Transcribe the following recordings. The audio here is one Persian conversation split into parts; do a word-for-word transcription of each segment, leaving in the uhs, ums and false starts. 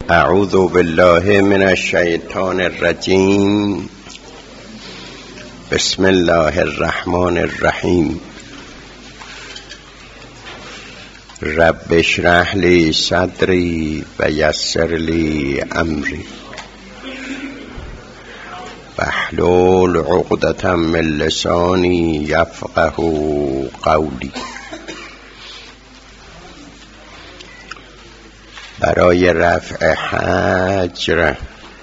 اعوذ بالله من الشیطان الرجیم. بسم الله الرحمن الرحیم. رب اشرح لی صدری و یسر لی امری واحلل عقدة من لسانی یفقه قولی. برای رفع حجر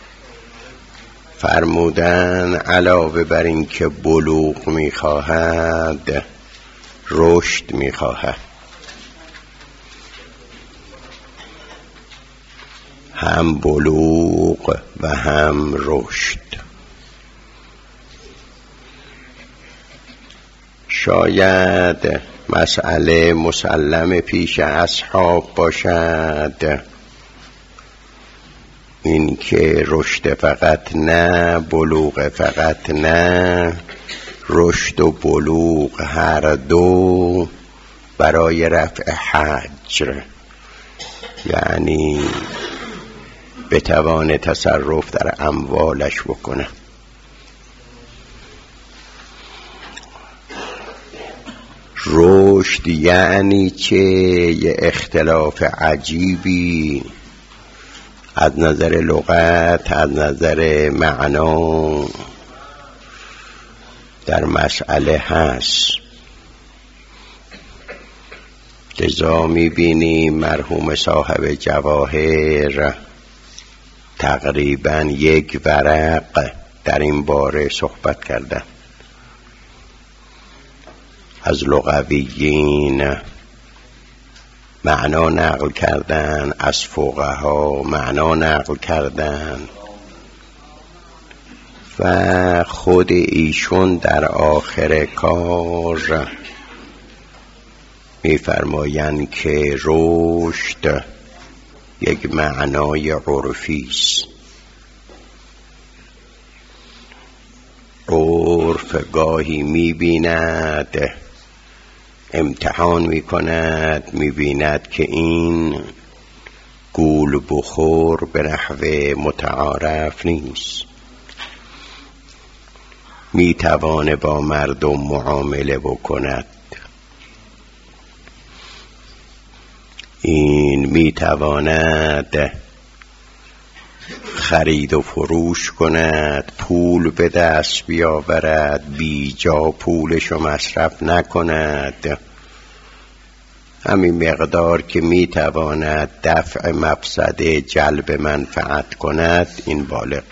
فرمودن علاوه بر این که بلوغ می‌خواهد رشد می‌خواهد. هم بلوغ و هم رشد. شاید مسئله مسلم پیش اصحاب باشد این که رشد فقط نه، بلوغ فقط نه، رشد و بلوغ هر دو برای رفع حجر، یعنی بتوان تصرف در اموالش بکنه. رشد یعنی چه؟ یه اختلاف عجیبی از نظر لغت، از نظر معنا در مسئله هست. لذا می‌بینیم مرحوم صاحب جواهر تقریباً یک ورق در این باره صحبت کردن. از لغویین معنا نقل کردن، از فقها معنا نقل کردن و خود ایشون در آخر کار می‌فرمایند که رشد یک معنای عرفی است. عرف گاهی می‌بیند، امتحان می‌کند، می‌بیند که این گول بخور به نحو متعارف نیست، می‌توانه با مردم معامله بکند، این می‌تواند خرید و فروش کند، پول به دست بیاورد، بی جا پولشو مصرف نکند، همین مقدار که میتواند دفع مفسده جلب منفعت کند این بالغ.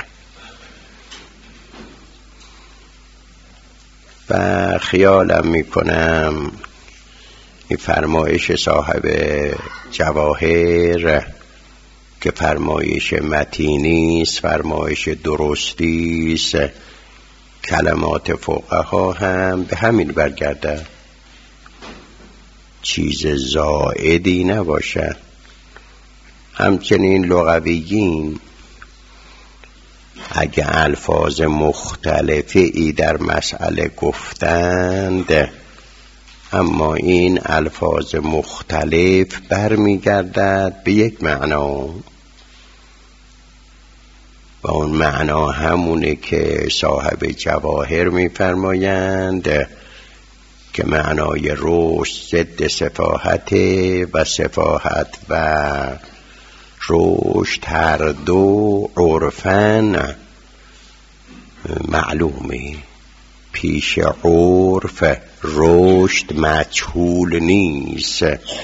و خیالم میکنم این فرمایش صاحب جواهر که فرمایش متینی است، فرمایش درستی است، کلمات فقها هم به همین برگرده، چیز زائدی نباشد. همچنین لغویین اگه الفاظ مختلفی در مسئله گفتند، اما این الفاظ مختلف برمیگردد به یک معنا و اون معنا همونه که صاحب جواهر می‌فرمایند که معنای رشد ضد سفاحت و سفاحت و رشد هر دو عرفاً معلومه. پیش عرف رشد مجهول نیست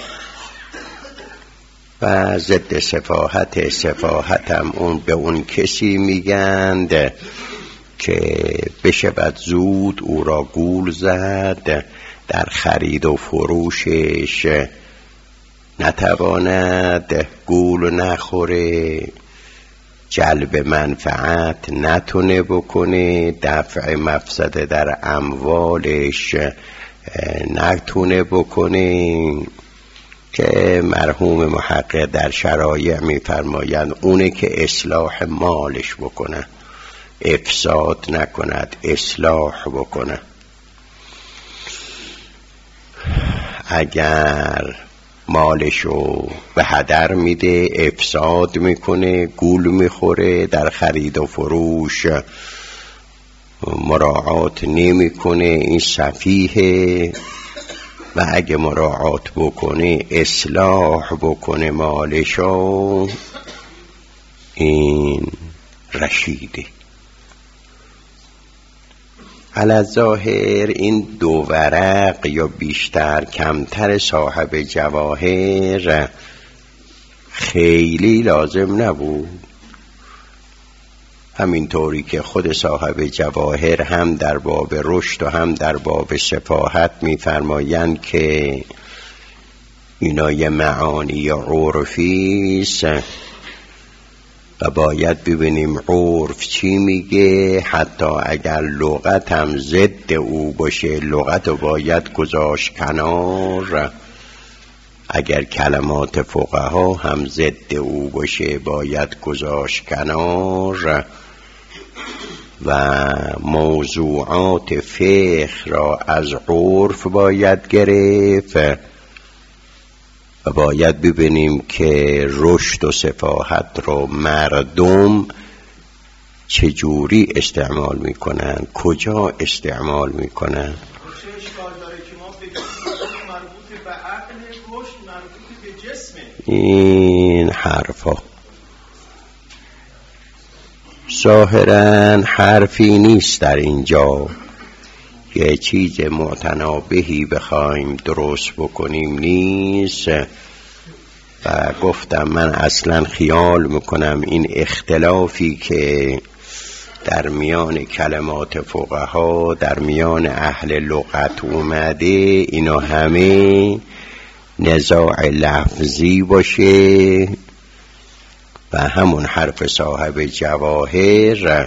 و ضد سفاحت سفاحت هم اون به اون کسی میگند که بشود زود او را گول زد در خرید و فروشش، نتواند گول نخوره، جلب منفعت نتونه بکنه، دفع مفسده در اموالش نتونه بکنه، که مرحوم محقق در شرایع می‌فرمایند اونه که اصلاح مالش بکنه، افساد نکند، اصلاح بکنه. اگر مالشو به هدر میده، افساد میکنه، گول میخوره، در خرید و فروش مراعات نمیکنه، این سفیه. و اگه مراعات بکنه، اصلاح بکنه مالشو، این رشیده. علاظاهر این دو ورق یا بیشتر کمتر صاحب جواهر خیلی لازم نبود. همینطوری که خود صاحب جواهر هم در باب رشد و هم در باب شفاهت می‌فرمایند که اینا یه معانی عرفیست و باید ببینیم عرف چی میگه. حتی اگر لغت هم ضد او باشه، لغت رو باید گذاشت کنار. اگر کلمات فقها هم ضد او باشه، باید گذاشت کنار. و موضوعات فقه را از عرف باید گرفت و باید ببینیم که رشد و سفاهت رو مردم چجوری استعمال میکنن، کجا استعمال میکنن. این حرفا ظاهراً حرفی نیست در اینجا، یه چیز متنابهی بخوایم درست بکنیم نیست. و گفتم من اصلا خیال میکنم این اختلافی که در میان کلمات فقها، در میان اهل لغت اومده، اینا همه نزاع لفظی باشه و همون حرف صاحب جواهر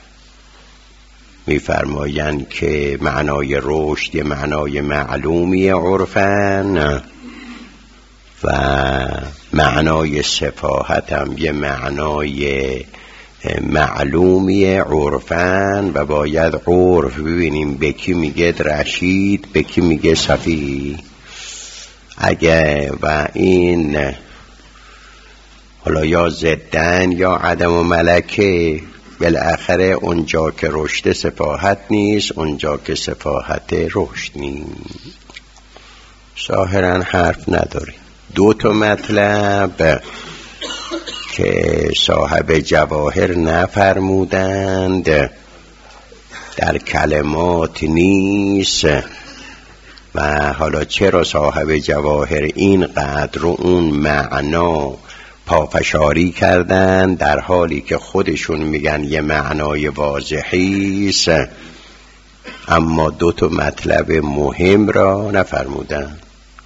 میفرمایند که معنای رشد یه معنای معلومی عرفن و معنای سفاهت هم یه معنای معلومی عرفن و باید عرف ببینیم به کی میگه رشید، به کی میگه صفی. اگه و این حالا یا زدن یا عدم و ملکه، بالاخره اونجا که رشد سفاهت نیست، اونجا که سفاهت رشد نیست. ظاهرا حرف نداری. دو تا مطلب که صاحب جواهر نفرمودند در کلمات نیست. و حالا چرا صاحب جواهر اینقدر رو اون معنا پافشاری کردن در حالی که خودشون میگن یه معنای واضحیست، اما دو تا مطلب مهم را نفرمودن.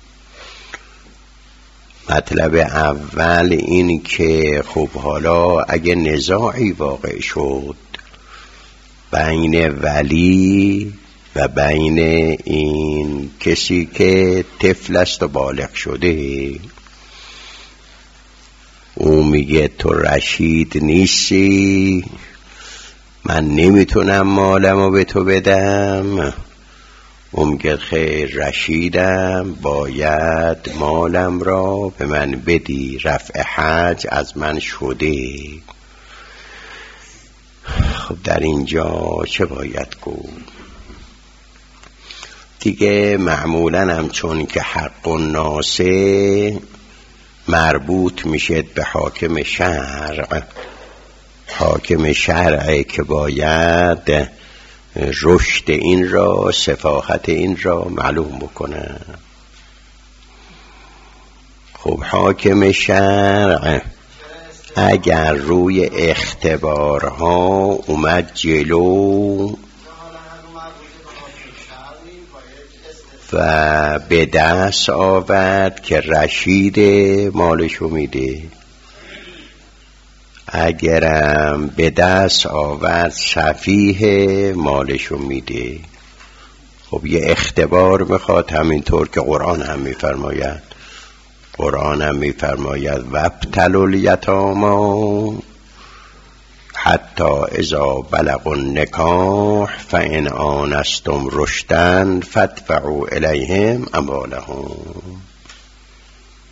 مطلب اول این که خب حالا اگه نزاعی واقع شد بین ولی و بین این کسی که طفل است و بالغ شده، او میگه تو رشید نیستی، من نمیتونم مالمو به تو بدم. او میگه خیر رشیدم، باید مالم را به من بدی، رفع حج از من شده. خب در اینجا چه باید گفت؟ دیگه معمولاً هم چون که حق الناس مربوط میشه به حاکم شرع، حاکم شرعه که باید رشد این را، سفاهت این را معلوم بکنه. خب حاکم شرع اگر روی اختبارها اومد جلو و به دست آورد که رشید مالشو میده، اگرم به دست آورد سفیه مالشو میده. خب یه اختبار میخواد، همینطور که قرآن هم میفرماید. قرآن هم میفرماید وابتلوا الیتامی حتی اذا بلغوا النکاح فان آنستم رشدا فادفعوا الیهم اموالهم.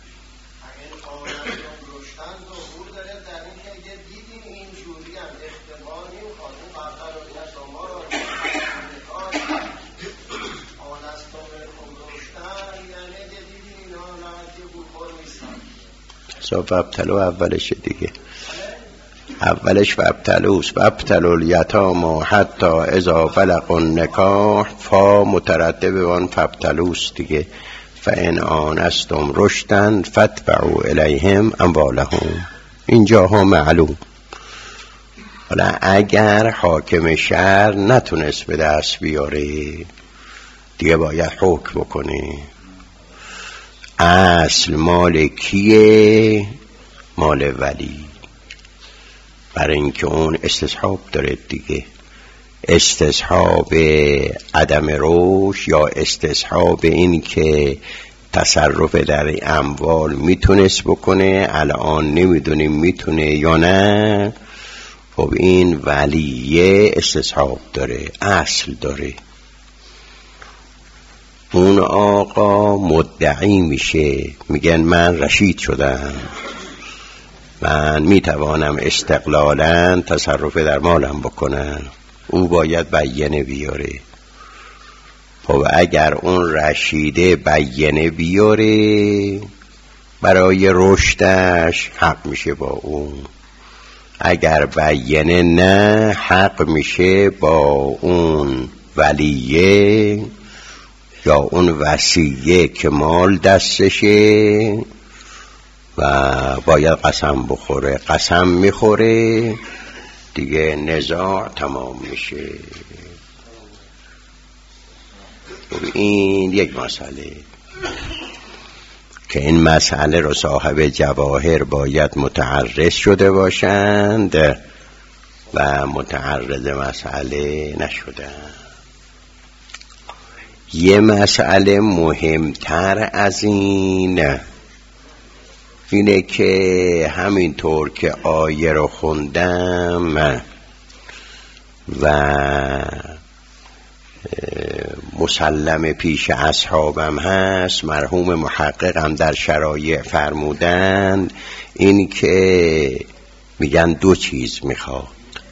وابتلو اولشه دیگه، اولش وابتلوست. وابتلو الیتاما حتی اذا بلغوا النکاح، فا مترتب آن فابتلوست دیگه. فان آنستم رشدا فاتبعوا الیهم اموالهم. اینجاها معلوم. حالا اگر حاکم شهر نتونست به دست بیاره دیگه باید حکم بکنه. اصل مال کیه؟ مال ولی، برای اینکه اون استصحاب داره دیگه. استصحاب عدم رشد یا استصحاب این که تصرف در اموال میتونست بکنه، الان نمیدونیم میتونه یا نه. خب این ولیه استصحاب داره، اصل داره. اون آقا مدعی میشه، میگن من رشید شدم، من میتوانم استقلالاً تصرف در مالم بکنم. او باید بیانه بیاره. خب اگر اون رشیده بیانه بیاره برای رشدش حق میشه با اون، اگر بیانه نه حق میشه با اون ولیه یا اون وصیه که مال دستشه و باید قسم بخوره. قسم میخوره دیگه، نزاع تمام میشه. این یک مسئله که این مسئله رو صاحب جواهر باید متعرض شده باشند و متعرض مسئله نشدن. یه مسئله مهمتر از این اینه که همینطور که آیه رو خوندم و مسلم پیش اصحابم هست، مرحوم محققم در شرایع فرمودن، این که میگن دو چیز میخواد،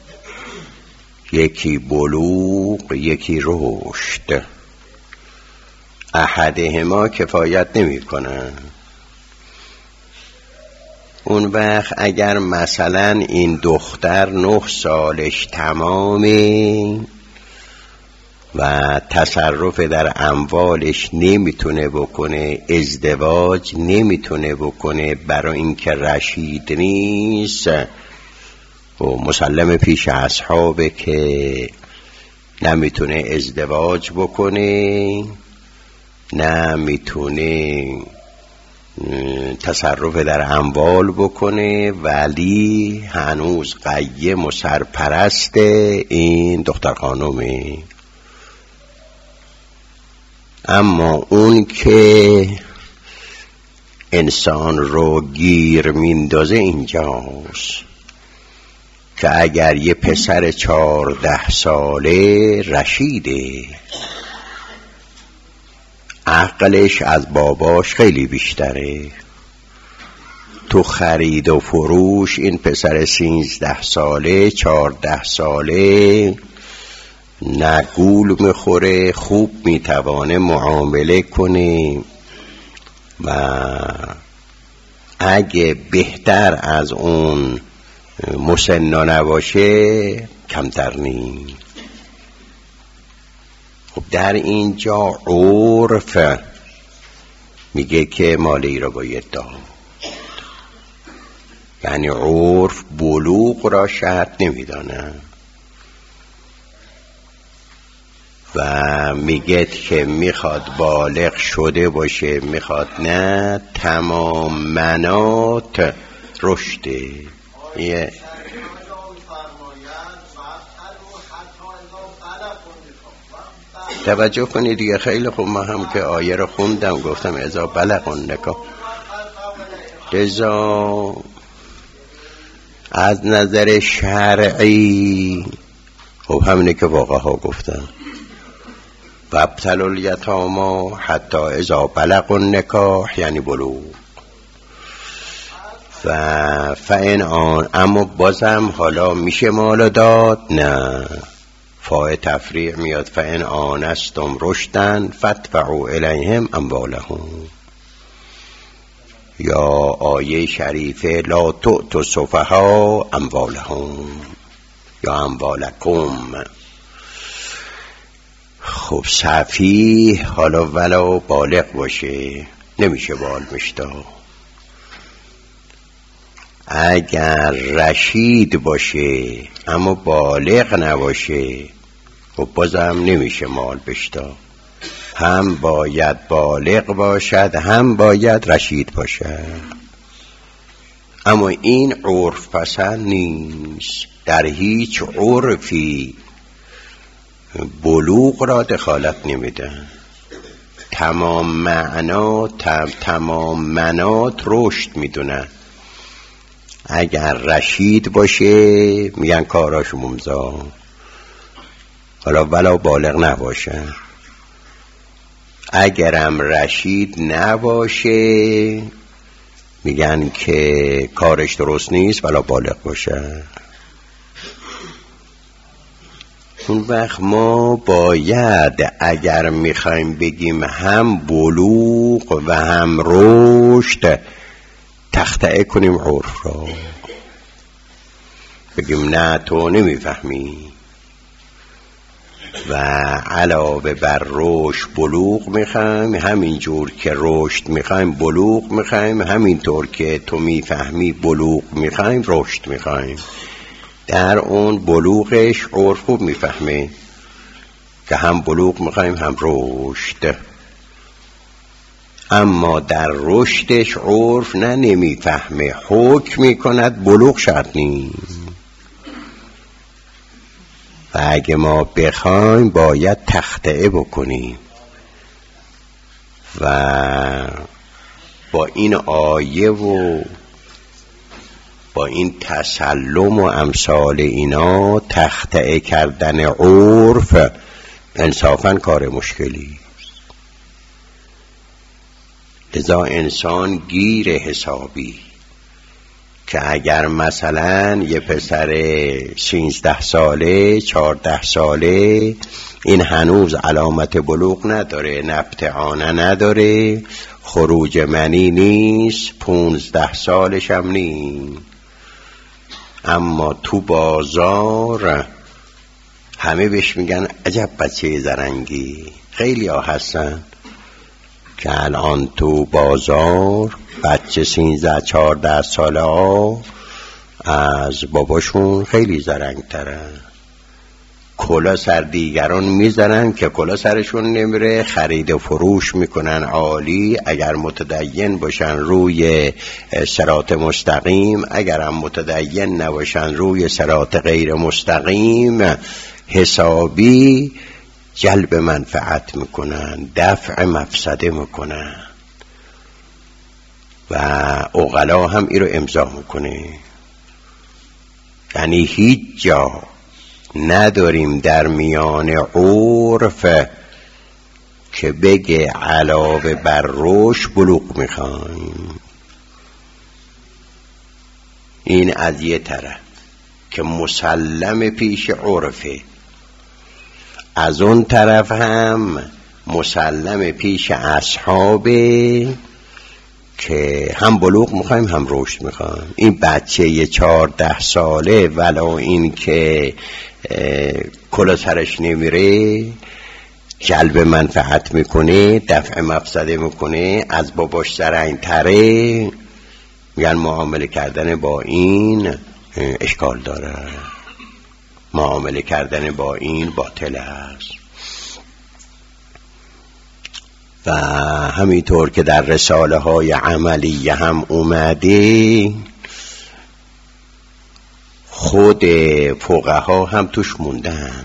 یکی بلوغ یکی رشد. احدهما کفایت نمی کنن. اون وقت اگر مثلا این دختر نه سالش تمامه و تصرف در اموالش نمیتونه بکنه، ازدواج نمیتونه بکنه برای اینکه رشید نیست، و مسلم پیش اصحابه که نمیتونه ازدواج بکنه، نمیتونه تصرف در اموال بکنه، ولی هنوز قیم و سرپرست این دختر خانومه. اما اون که انسان رو گیر میندازه اینجاست که اگر یه پسر چهارده ساله رشیده، عقلش از باباش خیلی بیشتره، تو خرید و فروش این پسر سیزده ساله چهارده ساله نه گول میخوره، خوب میتوانه معامله کنه و اگه بهتر از اون مسنا نباشه کمتر نیست. خب در اینجا عرف میگه که مالی را باید داد، یعنی عرف بلوغ را شرط نمیدانه و میگه که میخواد بالغ شده باشه، میخواد نه، تمام منات رشده. یه توجه کنید دیگه، خیلی خوب. ما هم که آیه رو خوندم گفتم اذا بلغ النکاح، لذا از نظر شرعی خب همینه که واقعا ها گفتن وابتلوا الیتاما حتی اذا بلغوا النکاح، یعنی بلوغ. و فان آن، اما بازم حالا میشه مال داد؟ نه، فاء تفریع میاد. فان آنستم رشدا فاتبعوا الیهم اموالهم. یا آیه شریفه لا تؤتوا السفهاء اموالهم یا اموالکم. خب سفیه حالا ولو بالغ باشه نمیشه بال مشتا، اگر رشید باشه اما بالغ نباشه خب بازم نمیشه مال بشتا. هم باید بالغ باشد هم باید رشید باشد. اما این عرف پسند نیست، در هیچ عرفی بلوغ را دخالت نمیدن. تمام معنا تمام منات رشد میدونن. اگر رشید باشه میگن کاراش ممزا، حالا ولا بالغ نباشه. اگرم رشید نباشه میگن که کارش درست نیست ولا بالغ باشه. اون وقت ما باید اگر میخوایم بگیم هم بلوغ و هم رشد تخطئه کنیم عرف را، بگیم نه تو نمیفهمی و علاوه بر رشد بلوغ میخوایم، همینجور که رشد میخوایم بلوغ میخوایم، همینطور که تو میفهمی بلوغ میخوایم رشد میخوایم. در اون بلوغش عرف خوب میفهمه که هم بلوغ میخوایم هم رشد، اما در رشدش عرف نه نمیفهمه، حکم میکند بلوغ شرط نیست. و اگه ما بخوایم باید تخطئه بکنیم و با این آیه و با این تسلم و امثال اینا تخطئه کردن عرف انصافاً کار مشکلی. لذا انسان گیر حسابی که اگر مثلا یه پسر سیزده ساله چهارده ساله این هنوز علامت بلوغ نداره، نبت عانه نداره، خروج منی نیست، پونزده سالش هم نیست، اما تو بازار همه بهش میگن عجب بچه زرنگی. خیلی ها هستن که الان تو بازار بچه سینزده چهارده ساله ها از باباشون خیلی زرنگ ترن، کلا سر دیگران میزنن که کلا سرشون نمیره، خرید و فروش میکنن عالی، اگر متدین باشن روی صراط مستقیم، اگر هم متدین نباشن روی صراط غیر مستقیم، حسابی جلب منفعت میکنن، دفع مفسده میکنن و عقلا هم این رو امضا میکنه. یعنی هیچ جا نداریم در میان عرف که بگه علاوه بر رشد بلوغ میخوایم. این از یه طرف که مسلم پیش عرفه، از اون طرف هم مسلم پیش اصحابه که هم بلوغ میخوایم هم رشد میخوایم. این بچه یه چهارده ساله ولو این که کلا سرش نمیره جلب منفعت میکنه، دفع مفسده میکنه، از باباش زرنگ تره، میگن معامله کردن با این اشکال داره، معامله کردن با این باطل است. و همینطور که در رساله های عملیه هم اومده، خود فقها هم توش موندن.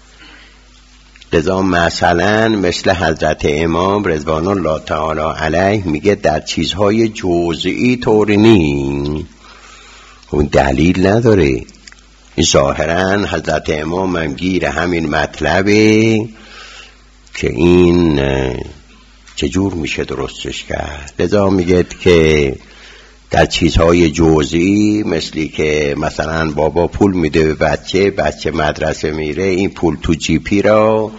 لذا مثلا مثل حضرت امام رضوان الله تعالی علیه میگه در چیزهای جزئی طور نی، اون دلیل نداره. ظاهرا حضرت امام هم گیر همین مطلبه که این چجور میشه درستش کرد. لذا میگه که در چیزهای جزئی مثلی که مثلا بابا پول میده به بچه، بچه مدرسه میره، این پول تو جیپی را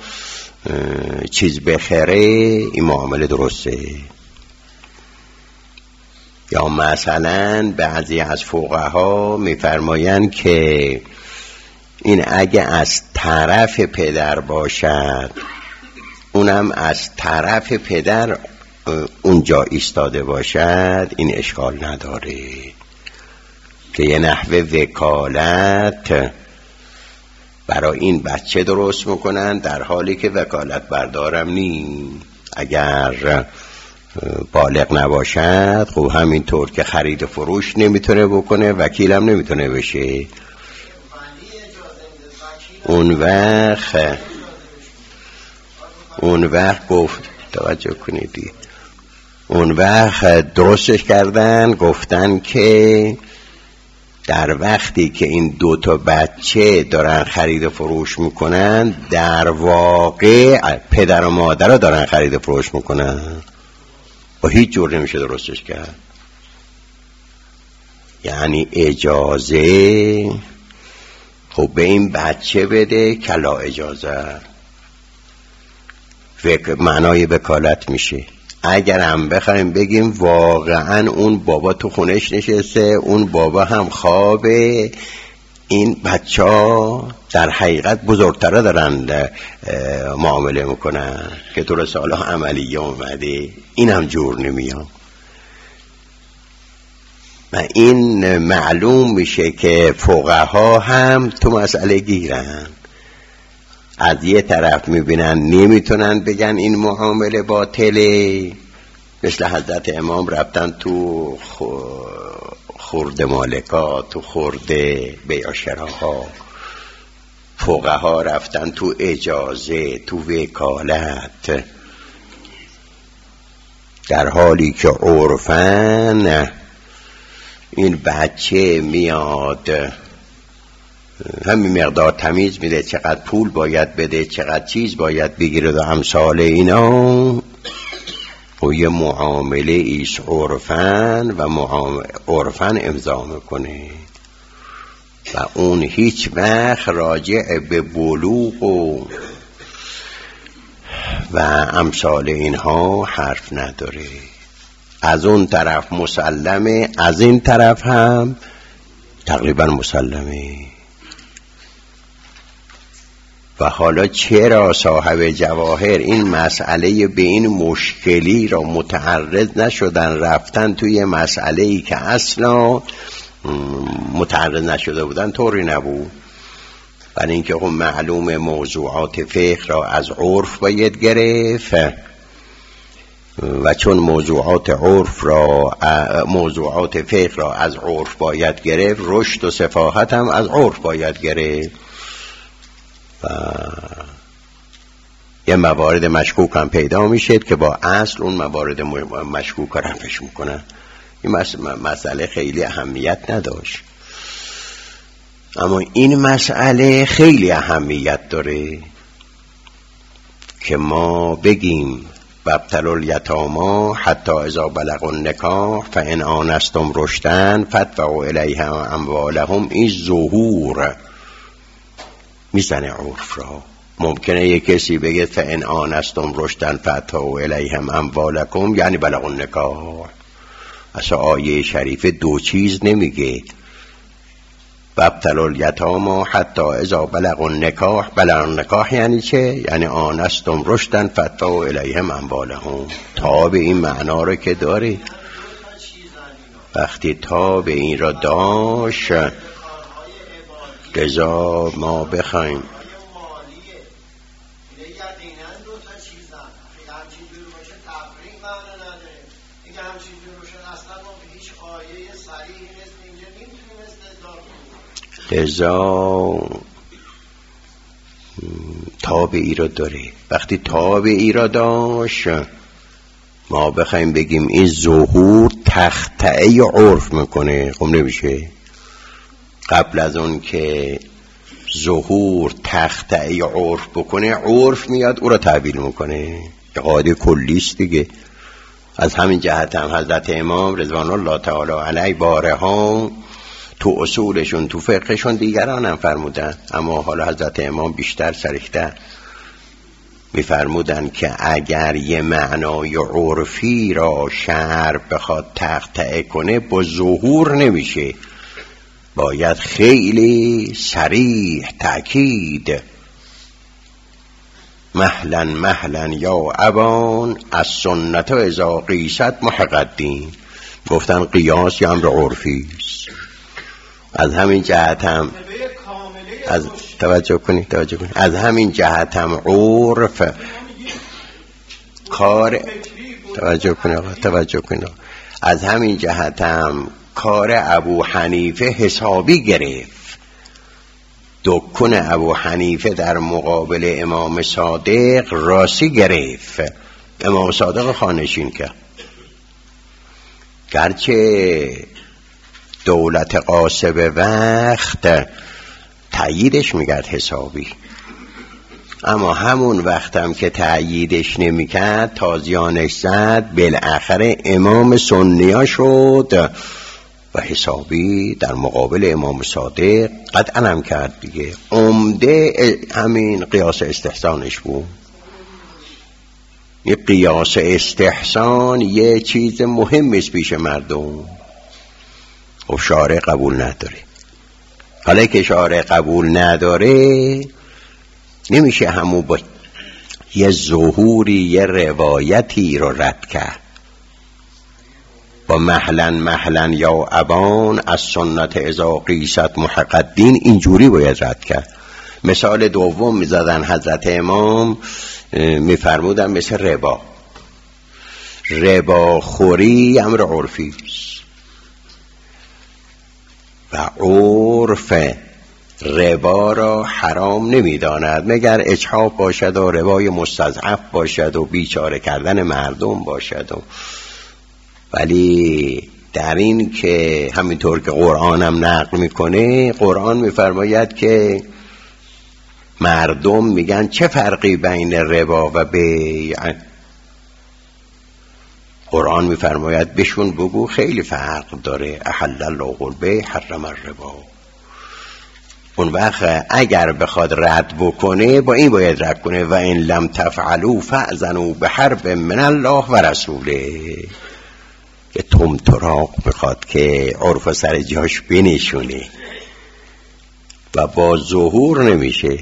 چیز بخره، این معامله درسته. یا مثلا بعضی از فقها میفرمایند که این اگه از طرف پدر باشد، اونم از طرف پدر اونجا ایستاده باشد، این اشکال نداره که یه نحوه وکالت برای این بچه درست میکنن، در حالی که وکالت بردارم نی. اگر بالغ نباشد خب همینطور که خرید و فروش نمیتونه بکنه، وکیلم نمیتونه بشه. اون وقت اون وقت گفت توجه کنیدی اون وقت درستش کردن، گفتن که در وقتی که این دو تا بچه دارن خرید و فروش میکنن، در واقع پدر و مادر رو دارن خرید و فروش میکنن و هیچ جور نمیشه درستش کرد. یعنی اجازه خب به این بچه بده کلا اجازه، معنای وکالت میشه. اگر هم بخوایم بگیم واقعا اون بابا تو خونش نشسته، اون بابا هم خوابه، این بچه ها در حقیقت بزرگتره دارن معامله میکنن که تو رساله عملیه اومده، این هم جور نمیام. و این معلوم میشه که فقها هم تو مسئله گیرن، از یه طرف میبینن نمیتونن بگن این معامله باطله، مثل حضرت امام رفتن تو خورد مالکا، تو خورد بیع شراها، فقها رفتن تو اجازه، تو وکالت، در حالی که عرفن این بچه میاد همین مقدار تمیز میده، چقدر پول باید بده، چقدر چیز باید بگیره و امثال اینا، و یه معامله ایش عرفن و معامله عرفن امضا میکنه و اون هیچ وقت راجع به بلوغ و و امثال اینها حرف نداره. از اون طرف مسلمه، از این طرف هم تقریبا مسلمه. و حالا چرا صاحب جواهر این مسئله به این مشکلی را متعرض نشدن، رفتن توی مسئله‌ای که اصلا متعرض نشده بودن؟ طوری نبود. برای اینکه خب معلوم موضوعات فقه را از عرف باید گرفت و چون موضوعات عرف را موضوعات فقه را از عرف باید گرفت، رشد و سفاهت هم از عرف باید گرفت. و یه موارد مشکوک هم پیدا میشه که با اصل اون موارد مشکوک را رفعش میکنن. این مسئله خیلی اهمیت نداشت، اما این مسئله خیلی اهمیت داره که ما بگیم وابتلوا الیتامی حتی اذا بلغوا النکاح فان آنستم رشدا فادفعوا الیهم اموالهم. این ظهور میزنه عرف را. ممکنه یک کسی بگه فان آنستم رشدا فادفعوا الیهم اموالکم، یعنی بلغوا النکاح. اصلا آیه شریف دو چیز نمیگه. وابتلوا الیتامی حتی اذا بلغوا النکاح، بلغوا النکاح یعنی چه؟ یعنی آنستم رشدا فادفعوا الیهم اموالهم. تا به این معنا رو که داره. وقتی تا به این را داشت رضا ما بخوایم لذا تابعی را داره. وقتی تابعی را داشت ما بخوایم بگیم این ظهور تخطئه عرف میکنه، خب نمیشه. قبل از اون که ظهور تخطئه عرف بکنه، عرف میاد او را تعبیل میکنه. یه قاعده کلیست دیگه. از همین جهت هم حضرت امام رضوان الله تعالی علیه بارها تو اصولشون تو فقهشون دیگران هم فرمودن، اما حالا حضرت امام بیشتر سریحتر میفرمودن که اگر یه معنای عرفی را شرع بخواد تقطع کنه با ظهور نمیشه، باید خیلی صریح تأکید مهلا مهلا یا ابان از سنت و اذا قیست محق الدین. گفتن قیاس یا امر عرفی است. از همین جهت هم از توجه کنید توجه کنید از همین جهت هم عرف کار توجه کنید آقا توجه کنید از همین جهت هم کار ابو حنیفه حسابی گرفت. دکون ابو حنیفه در مقابل امام صادق راسی گرفت. امام صادق خانشین کرد. گرچه دولت قاسب وقت تأییدش میکرد حسابی، اما همون وقتم که تأییدش نمیکرد تازیانش زد، بالاخره امام سنیا شد و حسابی در مقابل امام صادق قطعا هم کرد دیگه. عمده همین قیاس استحسانش بود. یه قیاس استحسان یه چیز مهم است پیش مردم و شارع قبول نداره. حالا که شارع قبول نداره نمیشه همون با یه ظهوری یه روایتی رو رد کرد. با مهلا مهلا یا ابان از سنت اذا قیست محق الدین اینجوری باید رد کرد. مثال دوم میزدن حضرت امام، میفرمودن مثل ربا. ربا خوری امر عرفی است و عرف ربا را حرام نمیداند مگر اجحاف باشد و ربای مستضعف باشد و بیچاره کردن مردم باشد و ولی در این که همینطور که قرآن هم نقل میکنه، قرآن میفرماید که مردم میگن چه فرقی بین ربا و بیع؟ قرآن میفرماید بهشون بگو خیلی فرق داره. احل الله البیع حرم الربا. اون وقت اگر بخواد رد بکنه با این باید رد کنه و این لم تفعلوا فأذنوا بحرب من الله و رسوله. یه تمطراق میخواد که عرف سر جاش بنشونه و با ظهور نمیشه.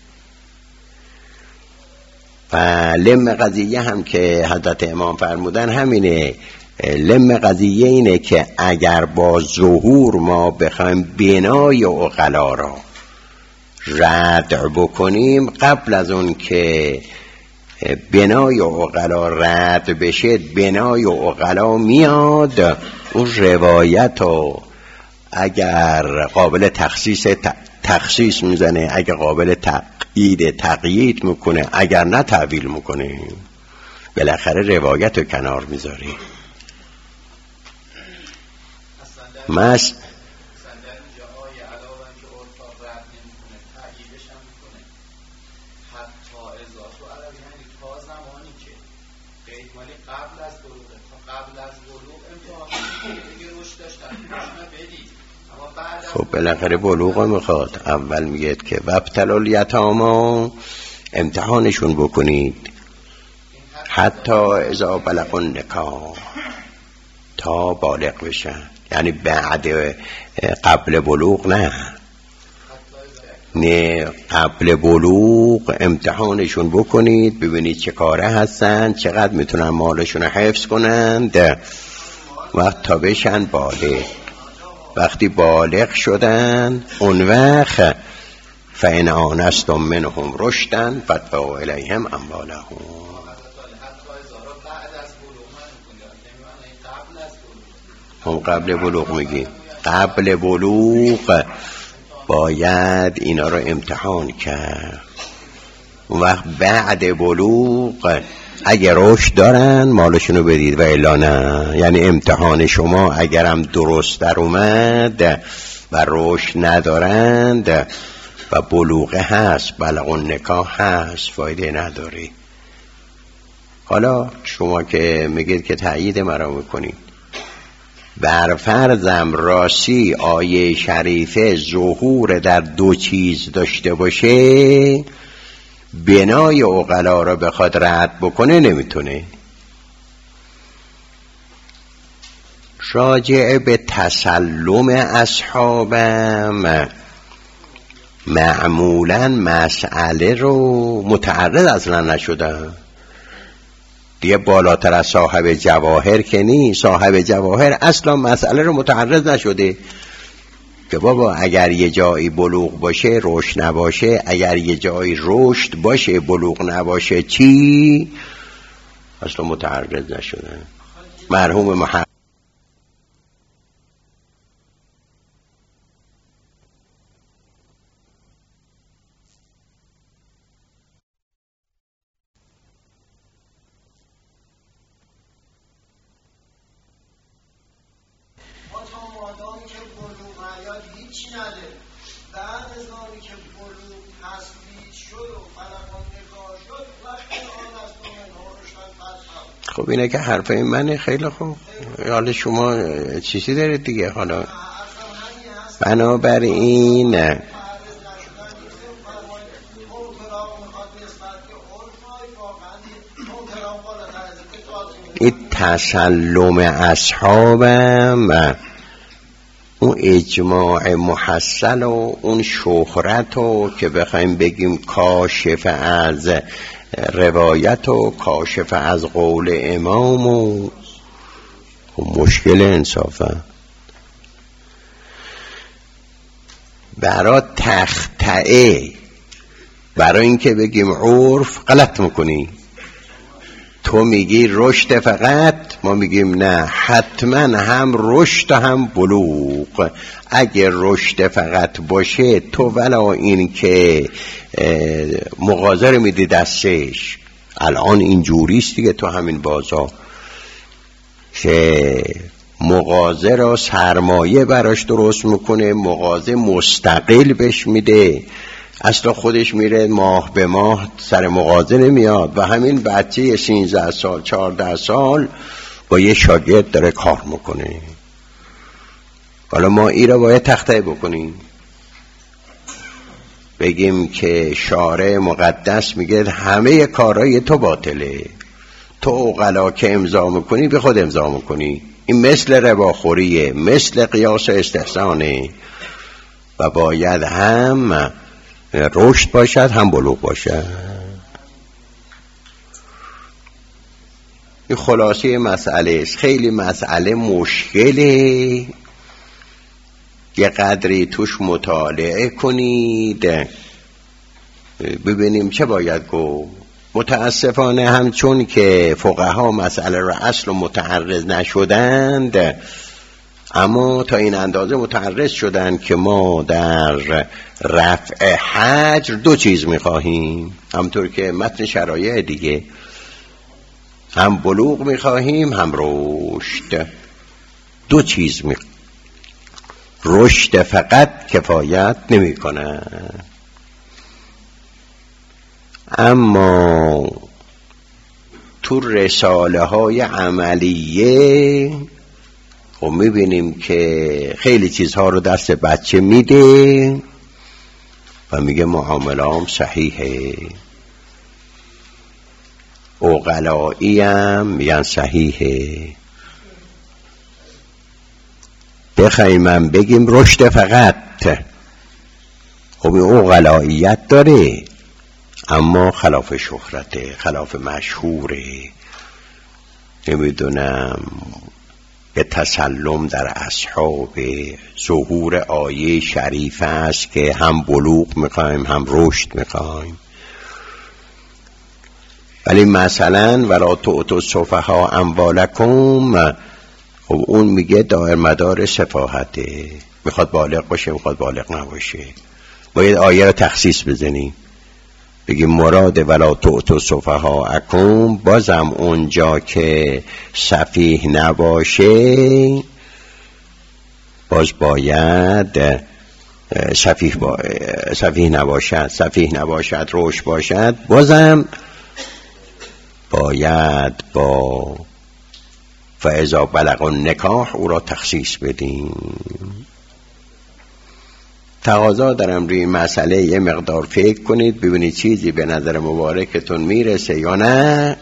و لم قضیه هم که حضرت امام فرمودن همینه. لم قضیه اینه که اگر با ظهور ما بخوایم بنای عقلا را رد بکنیم، قبل از اون که بنای عقلا رد بشه بنای عقلا میاد اون روایت رو اگر قابل تخصیص تخصیص میزنه، اگر قابل تقیید تقیید میکنه، اگر نه تعویل میکنه. بالاخره روایت رو کنار میذاره. مس خب بالاخره بلوغ میخواد. اول میگه که وابتلوا الیتامی، امتحانشون بکنید حتی اذا بلغوا النکاح، تا بالغ بشن. یعنی بعد قبل بلوغ نه نه قبل بلوغ امتحانشون بکنید، ببینید چه کاره هستن، چقدر میتونن مالشون رو حفظ کنند وقت تا بشن بالغ. وقتی بالغ شدن اون وقت فإن آنستم منهم رشدا فادفعوا الیهم اموالهم. اون قبل بلوغ میگی قبل بلوغ باید اینا رو امتحان کرد. اون وقت بعد بلوغ اگر رشد دارن مالشونو بدید و الا نه. یعنی امتحان شما اگرم درست در اومد و رشد ندارند و بلوغه هست، بلغ النکاح هست، فایده نداره. حالا شما که میگید که تأیید مرا میکنید، بر فرضم راسی آیه شریفه ظهور در دو چیز داشته باشه، بنای عقلا رو بخواد رد بکنه نمیتونه. راجع به تسلم اصحابم معمولا مسئله رو متعرض اصلا نشدن دیگه، بالاتر از صاحب جواهر که نی. صاحب جواهر اصلا مسئله رو متعرض نشده که بابا اگر یه جایی بلوغ باشه رشد نباشه، اگر یه جایی رشد باشه بلوغ نباشه چی؟ اصلا متعرض نشده. مرحوم محمد خب اینه که حرف این منه. خیلی خوب، حالا شما چیزی دارید دیگه. حالا بنابراین این تسلم اصحابم، اون اجماع محصل و اون شهرت و که بخوایم بگیم کاشف از روایت و کاشف از قول امام و مشکل انصافا برای تختعه، برای اینکه بگیم عرف غلط میکنی. تو میگی رشد فقط، ما میگیم نه، حتما هم رشد هم بلوغ. اگه رشد فقط باشه تو ولا این که مغازه میدی دستش. الان اینجوریست دیگه تو همین بازار که مغازه را سرمایه براش درست میکنه، مغازه مستقل بهش میده، اصلا خودش میره ماه به ماه سر مغازه نمیاد و همین بچه سینزده سال چهارده سال با یه شاگرد داره کار میکنه. حالا ما این را باید تخته بکنیم، بگیم که شارع مقدس میگه همه کارهای تو باطله، تو عقلا که امضا میکنی به خود امضا میکنی. این مثل رباخوریه، مثل قیاس استحسانه و باید هم رشد باشد هم بلوغ باشد. این خلاصه مسئله است. خیلی مسئله مشکله، یه قدری توش مطالعه کنید ببینیم چه باید گفت. متاسفانه همچون که فقها مسئله را اصل متعرض نشدند، اما تا این اندازه متعرض شدند که ما در رفع حجر دو چیز میخواهیم، همطور که متن شرایع دیگه، هم بلوغ میخواهیم هم رشد. دو چیز میخواهیم. رشد فقط کفایت نمی کنه. اما تو رساله های عملیه خب میبینیم که خیلی چیزها رو دست بچه میده و میگه معاملام صحیحه. عقلایی هم میگن صحیحه. بخوایم من بگیم رشد فقط، خب این عقلاییت داره اما خلاف شهرته، خلاف مشهوره. نمیدونم به تسلم در اصحاب ظهور آیه شریف است که هم بلوغ میخوایم هم رشد میخوایم. ولی مثلا ولا تؤتوا السفهاء اموالکم، خب اون میگه دائر مدار سفاهته، میخواد بالغ باشه میخواد بالغ نباشه. باید آیه رو تخصیص بزنیم، بگیم مراد ولا تؤتوا السفهاءکم، بازم اونجا که سفیه نباشه باز باید سفیه, با... سفیه نباشد سفیه نباشد رشد باشد، بازم باید با فاذا بلغ النکاح او را تخصیص بدیم. تقاضا دارم روی مسئله یه مقدار فکر کنید، ببینید چیزی به نظر مبارکتون میرسه یا نه.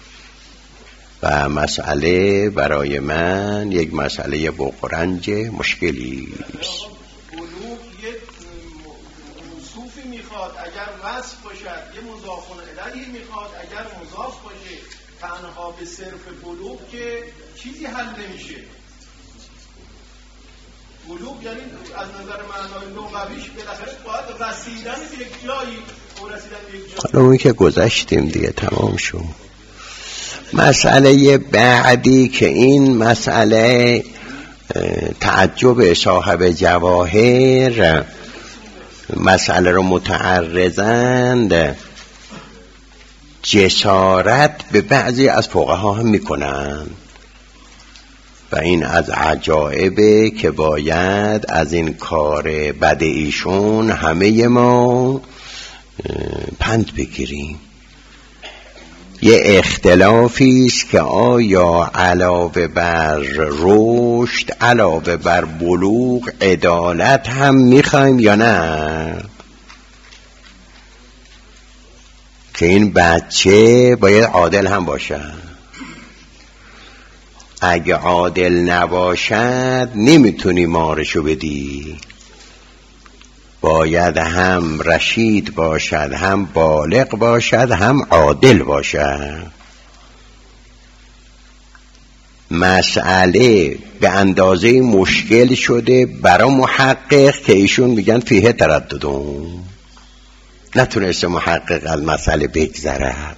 و مسئله برای من یک مسئله بقرنج مشکلی است. بلوغ یک موصوفی میخواد اگر وصف باشد، یه مضاف الیه میخواد اگر مضاف باشه. تنها به صرف بلوغ که چیزی حل نمیشه. بلوغ یعنی از نظر معنای لغویش بالاخره باید رسیدن به یک جایی و رسیدن به یک جایی. حالا اون که گذشتیم دیگه، تمام شد. مسئله بعدی که این مسئله تعجب صاحب جواهر مسئله رو متعرضند، جسارت به بعضی از فقها هم میکنن و این از عجایبه که باید از این کار بد ایشون همه ما پند بگیریم. یه اختلافی است که آیا علاوه بر رشد، علاوه بر بلوغ، عدالت هم میخوایم یا نه، که این بچه باید عادل هم باشه. اگه عادل نباشد نمیتونی مارشو بدی، باید هم رشید باشد، هم بالغ باشد، هم عادل باشد. مسئله به اندازه مشکل شده برای محقق که ایشون میگن فیه ترددون، نتونسته محقق از مسئله بگذرد.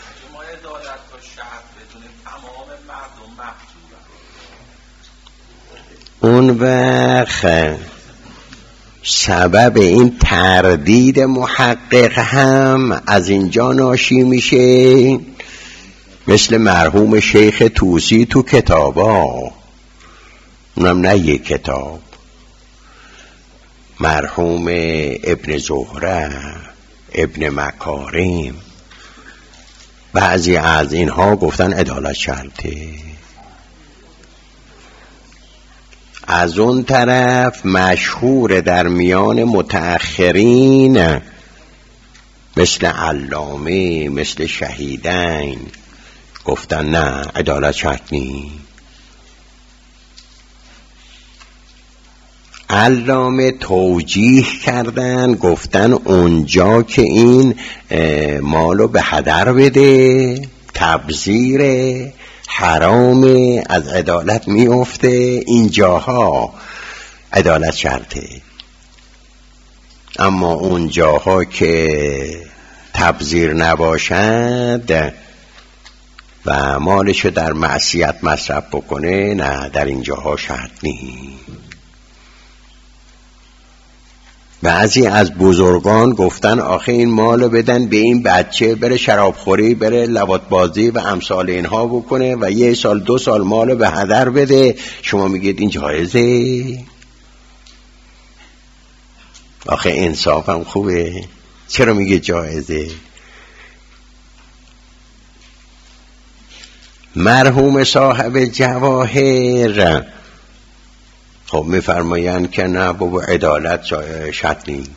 اون وقت سبب این تردید محقق هم از اینجا ناشی میشه، مثل مرحوم شیخ طوسی تو کتابا، اونم نه یک کتاب، مرحوم ابن زهره، ابن مکارم، بعضی از اینها گفتن عدالت شرطه. از اون طرف مشهور در میان متأخرین مثل علامه، مثل شهیدین گفتن نه عدالت شرط نی. علامه توجیه کردن، گفتن اونجا که این مالو به هدر بده، تبذیره، حرامه، از عدالت میفته، این جاها عدالت شرطه. اما اون جاها که تبذیر نباشد و مالشو در معصیت مصرف بکنه، نه، در این جاها شرط نیست. بعضی از بزرگان گفتن آخه این مالو بدن به این بچه بره شرابخوری، بره لواط بازی و امثال اینها بکنه و یه سال دو سال مالو به هدر بده، شما میگید این جایزه؟ آخه انصافم خوبه، چرا میگه جایزه؟ مرحوم صاحب جواهر خب میفرمایند که نه بابا عدالت شرط نیست،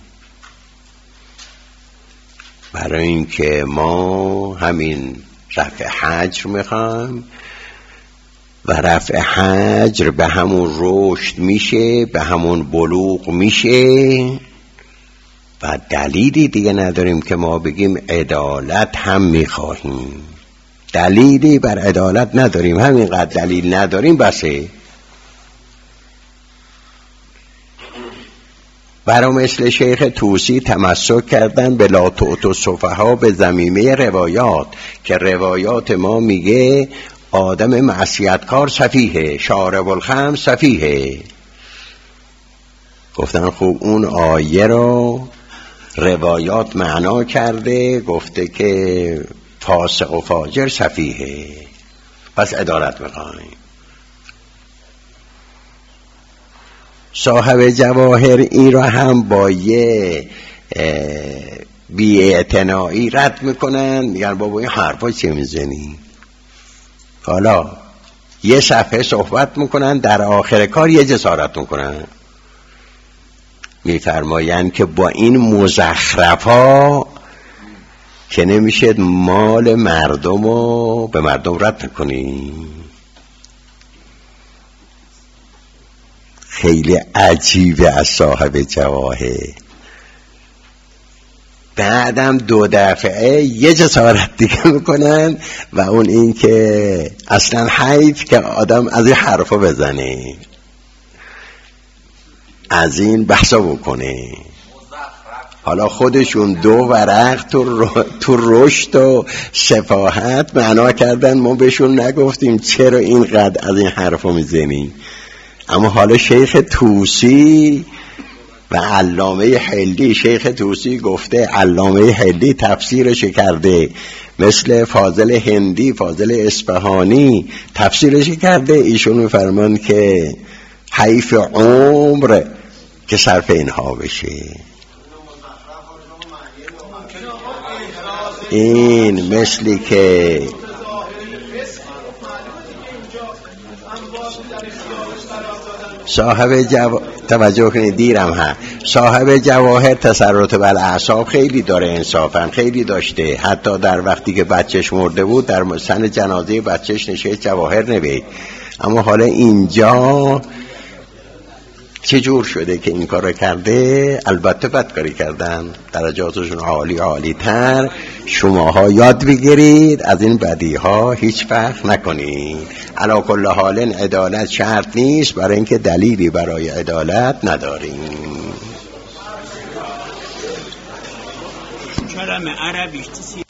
برای اینکه ما همین رفع حجر میخوایم و رفع حجر به همون رشد میشه، به همون بلوغ میشه و دلیلی دیگه نداریم که ما بگیم عدالت هم میخواهیم. دلیلی بر عدالت نداریم، همینقدر دلیل نداریم بسه. برای مثل شیخ طوسی تمسک کردن به لا تعطوا السفهاء به ضمیمه روایات، که روایات ما میگه آدم معصیتکار سفیهه، شارب الخمر سفیهه. گفتن خوب اون آیه رو روایات معنا کرده، گفته که فاسق و فاجر سفیهه، پس عدالت میخوایم. صاحب جواهر این را هم با یه بی‌اعتنایی رد میکنن، میگن بابا این حرفا چه میزنی؟ حالا یه صفحه صحبت میکنن، در آخر کار یه جسارت میکنن. میفرمایند که با این مزخرفا که نمیشه مال مردم رو به مردم رد نکنی. خیلی عجیبه از صاحب جواهر. بعدم دو دفعه یه جسارت دیگه میکنن و اون این که اصلا حیف که آدم از این حرفا بزنه، از این بحثا بکنه. حالا خودشون دو ورق تو, تو رشد و سفاهت معنا کردن، ما بهشون نگفتیم چرا اینقدر از این حرفا میزنی. اما حالا شیخ طوسی و علامه حلی، شیخ طوسی گفته، علامه حلی تفسیرش کرده، مثل فاضل هندی، فاضل اصفهانی تفسیرش کرده. ایشون میفرمان که حیف عمر که صرف اینها بشه. این مثلی که صاحب جو... توجه کنید دیرم ها صاحب جواهر تسلط بر اعصاب خیلی داره، انصافا خیلی داشته. حتی در وقتی که بچهش مرده بود در سن جنازه بچهش نشست جواهر نوشت. اما حالا اینجا چه جور شده که این کار کرده؟ البته بدکاری کردن، درجاتشون عالی عالی تر. شماها یاد بگیرید از این بدی ها هیچ فرق نکنید. علی کل حال عدالت شرط نیست، برای اینکه دلیلی برای عدالت نداریم. کلمه عربیش